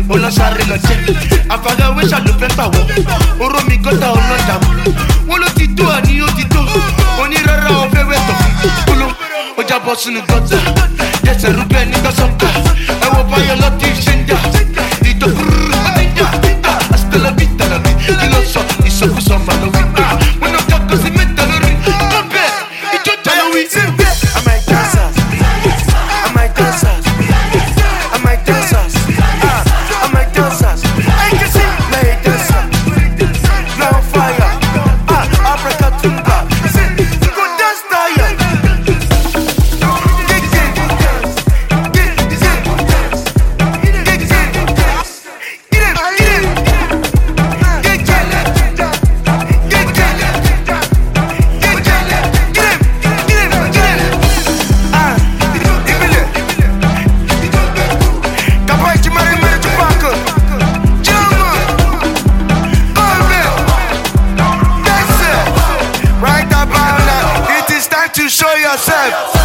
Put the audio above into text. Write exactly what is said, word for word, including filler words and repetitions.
Ola sáré lọ jẹ́ àfarawé ṣàlùfẹ́ pàwọ́ oró mi gọ́tà ọlọ́jà wọ́n ló ti tó àní ó ti tó onírárá ọ̀fẹ́ wẹ̀tọ̀ kúló ó jábọ́ sínú gọ́tà jẹsẹ̀ rúbẹ́ nígbà sọ́kà ẹ̀wọ̀n báyọ̀ lọ́tí ṣe ń jà ìtòkúrú ó ti jà àsìtẹ́lẹ̀ bí tàlàbí kí ló sọ ìsọkúsọ màlúwí wọn náà kọ́kọ́ sí mẹ́ta lórí lọ́bẹ̀ ìjọ jalówí. Show yourself.